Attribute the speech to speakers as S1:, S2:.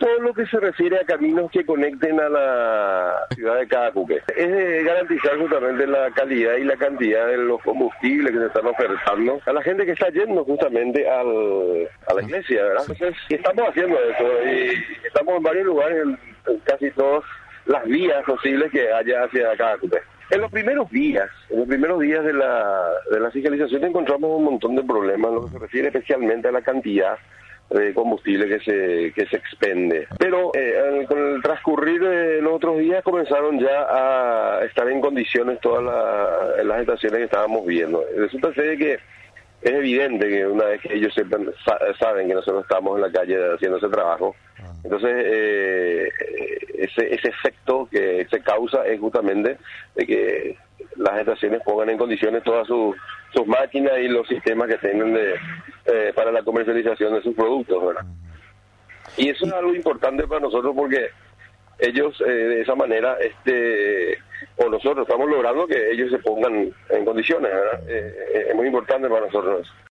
S1: todo lo que se refiere a caminos que conecten a la ciudad de Cacuque. Es de garantizar justamente la calidad y la cantidad de los combustibles que se están ofertando a la gente que está yendo justamente a la iglesia, ¿verdad? Entonces, estamos haciendo eso y estamos en varios lugares, en casi todas las vías posibles que haya hacia Cacuque. En los primeros días de la fiscalización encontramos un montón de problemas en lo que se refiere especialmente a la cantidad de combustible que se expende. Pero con el transcurrir de los otros días comenzaron ya a estar en condiciones todas las estaciones que estábamos viendo. Resulta ser que es evidente que una vez que ellos saben que nosotros estamos en la calle haciendo ese trabajo, entonces ese efecto que se causa es justamente de que las estaciones pongan en condiciones todas sus máquinas y los sistemas que tienen para la comercialización de sus productos, ¿verdad? Y eso es algo importante para nosotros porque ellos de esa manera o nosotros estamos logrando que ellos se pongan en condiciones, ¿verdad? Es muy importante para nosotros.